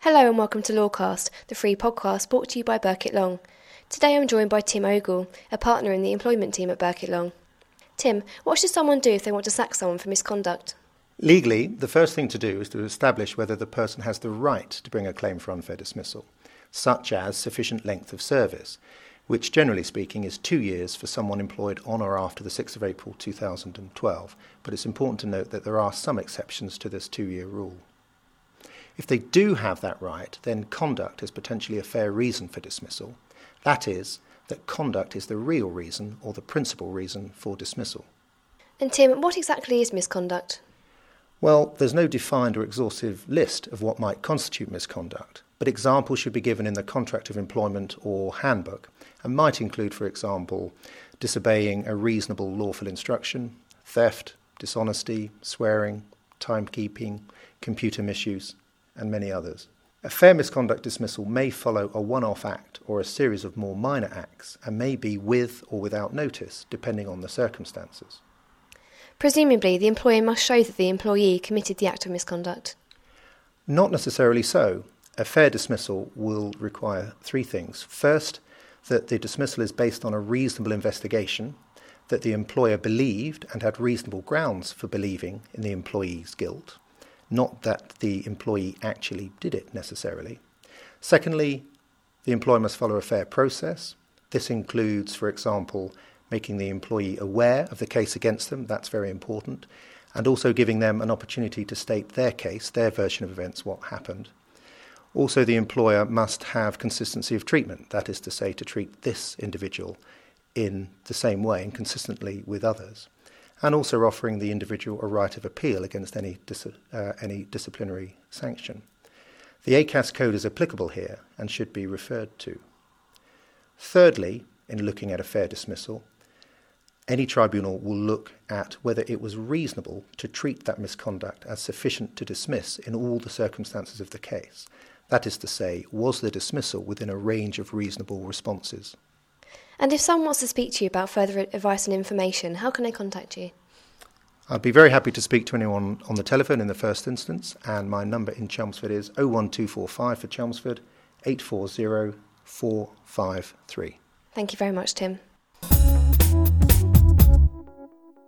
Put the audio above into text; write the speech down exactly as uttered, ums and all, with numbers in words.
Hello and welcome to Lawcast, the free podcast brought to you by Burkitt Long. Today I'm joined by Tim Ogle, a partner in the employment team at Burkitt Long. Tim, what should someone do if they want to sack someone for misconduct? Legally, the first thing to do is to establish whether the person has the right to bring a claim for unfair dismissal, such as sufficient length of service, which generally speaking is two years for someone employed on or after the sixth of April two thousand twelve, but it's important to note that there are some exceptions to this two-year rule. If they do have that right, then conduct is potentially a fair reason for dismissal. That is, that conduct is the real reason or the principal reason for dismissal. And Tim, what exactly is misconduct? Well, there's no defined or exhaustive list of what might constitute misconduct, but examples should be given in the contract of employment or handbook and might include, for example, disobeying a reasonable lawful instruction, theft, dishonesty, swearing, timekeeping, computer misuse, and many others. A fair misconduct dismissal may follow a one-off act or a series of more minor acts and may be with or without notice, depending on the circumstances. Presumably, the employer must show that the employee committed the act of misconduct. Not necessarily so. A fair dismissal will require three things. First, that the dismissal is based on a reasonable investigation, that the employer believed and had reasonable grounds for believing in the employee's guilt, not that the employee actually did it necessarily. Secondly, the employer must follow a fair process. This includes, for example, making the employee aware of the case against them, that's very important, and also giving them an opportunity to state their case, their version of events, what happened. Also, the employer must have consistency of treatment, that is to say, to treat this individual in the same way and consistently with others, and also offering the individual a right of appeal against any dis- uh, any disciplinary sanction. The A C A S code is applicable here and should be referred to. Thirdly, in looking at a fair dismissal, any tribunal will look at whether it was reasonable to treat that misconduct as sufficient to dismiss in all the circumstances of the case. That is to say, was the dismissal within a range of reasonable responses? And if someone wants to speak to you about further advice and information, how can they contact you? I'd be very happy to speak to anyone on the telephone in the first instance, and my number in Chelmsford is oh one two four five for Chelmsford, eight four zero four five three. Thank you very much, Tim.